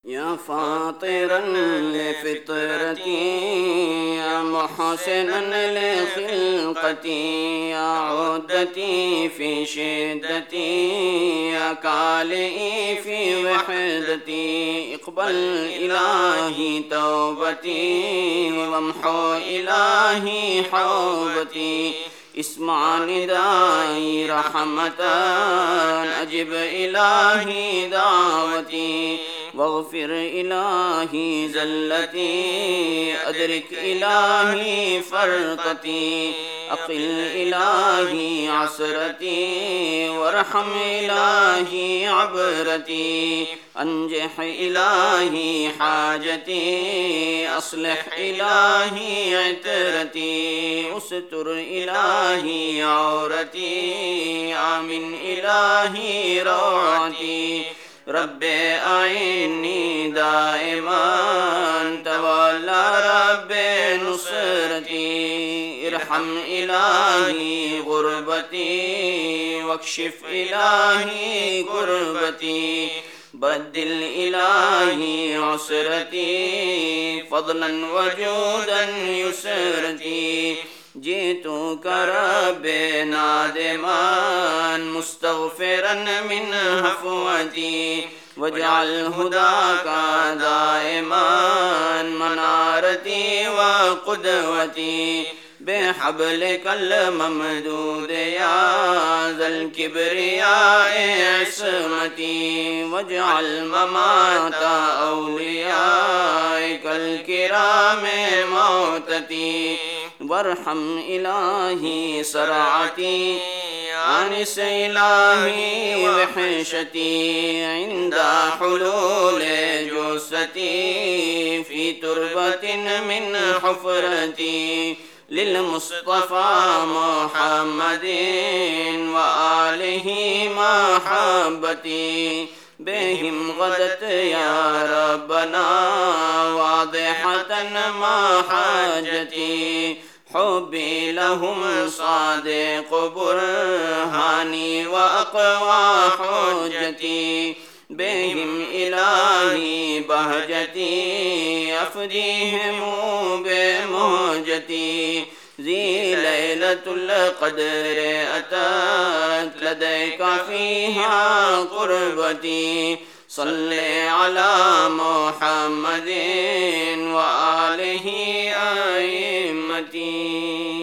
या फ़ातिरन लिफ़ित्रती या मुहसिनन लिख़िल्क़ती या उद्दती फ़ी शिद्दती या कालिई फ़ी वहदती इक़बल इलाही तौबती वम्हु इलाही हौबती इस्मा निदाई रहमतन अजिब इलाही दावती वग़फ़िर इलाही ज़ल्लती अदरिक इलाही फ़रक़ती अक़िल इलाही असरती वरहम इलाही अबरती अंजह इलाही हाजती अस्लह इलाही इतरती उस्तुर इलाही औरती आमिन इलाही रौअती रब्बे आइन्नी दाइमान तवल्ला रब्बे नुसरती इरहम इलाही गुरबती वक्शिफ इलाही गुरबती बद्दिल इलाही उसरती फضलन वजूदन युसरती जीतू करबे नादिमान मुस्तग़फ़िरन मिन हफ़वती वजअल हुदा का दाइमान मनारती व क़ुदवती बेहब्लिकल ममदूद या ज़ल किब्रिया इस्मती वजअल ममाता औलियाइकल किरामे मौतती वरहम इलाही सरअती आनिस इलाही वहशती इंदा हुलूल जुस्सती फ़ी तुरबतिन मिन हुफ़रती लिल मुस्तफ़ा मुहम्मदिन व आलिही महब्बती बेहिम गदत या रब्बना वादिहतन महाजती हुब्बी लहुम सादिक़ बुरहानी व अक़वा हुज्जती बेहिम इलाही बहजती अफ़दीहिमु बेमुहजती ज़ी लैलतुल क़द्र अतत लदैका फ़ीहा क़ुर्बती सल्ले अला मुहम्मदिन व आलिही अइम्मती।